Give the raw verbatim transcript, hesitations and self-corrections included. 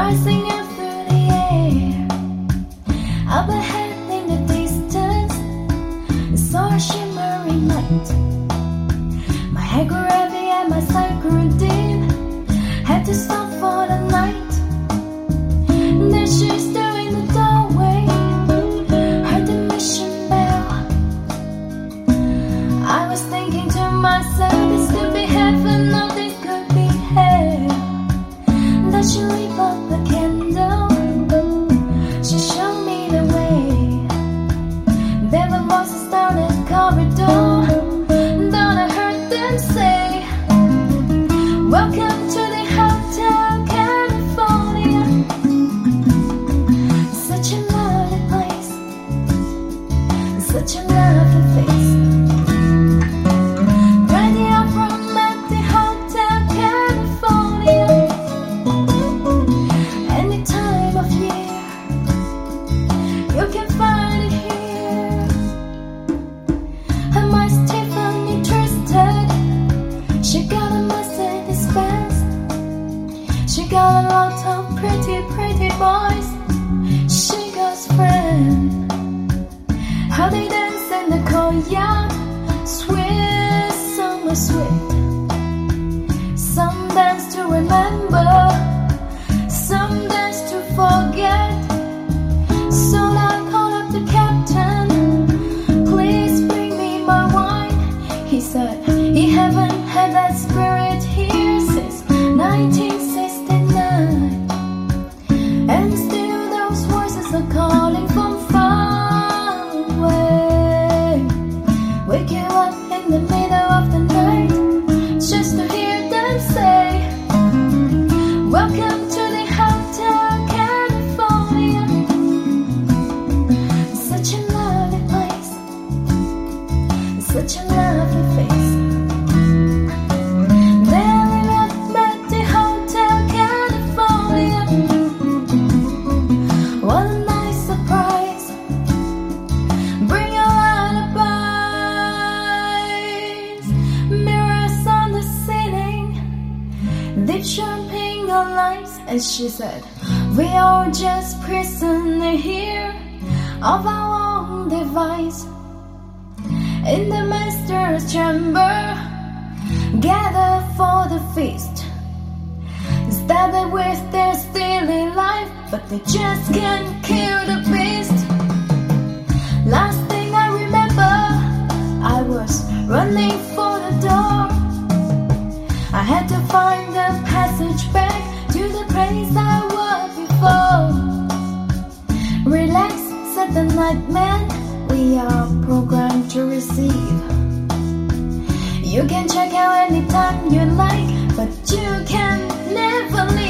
rising up through the air. Up ahead in the distance, I saw a shimmering light. My head grew heavy and my sight grew dim. Had to stop for the night. There she stood in the doorway, heard the mission bell. I was thinking to myself, this could be heaven or this could be hell. Then she lit up a candle, she showed me the way. There were voices down the corridor, then I heard them say, welcome to the Hotel California. Such a lovely place, such a lovely face. Radio from at the Hotel California. Any time of year, you can find it here. Am I Tiffany interested? She got a Mercedes Benz. She got a lot of pretty, pretty boys. She got friends. How they dance in the courtyard, sweet, summer sweet. Some dance to remember, some dance to forget. So I called up the captain, please bring me my wine. He said he haven't had that spirit here since nineteen sixty-nine. And still those voices are calling from far away. Wake you up in the middle of the night, just to hear them say, welcome to the Hotel California. Such a lovely place, such a lovely face. There we met at the Hotel California. What a nice surprise, bring your alibis. Mirrors on the ceiling, deep champagne on lights. And she said, we are just prisoners here of our own device. In the master's chamber, gather for the feast. Started with their steely life, but they just can't kill the beast. Last thing I remember, I was running for the door. I had to find a passage back to the place I was before. Relax, said the nightman, we are programmed to receive. You can check out anytime you like, but you can never leave.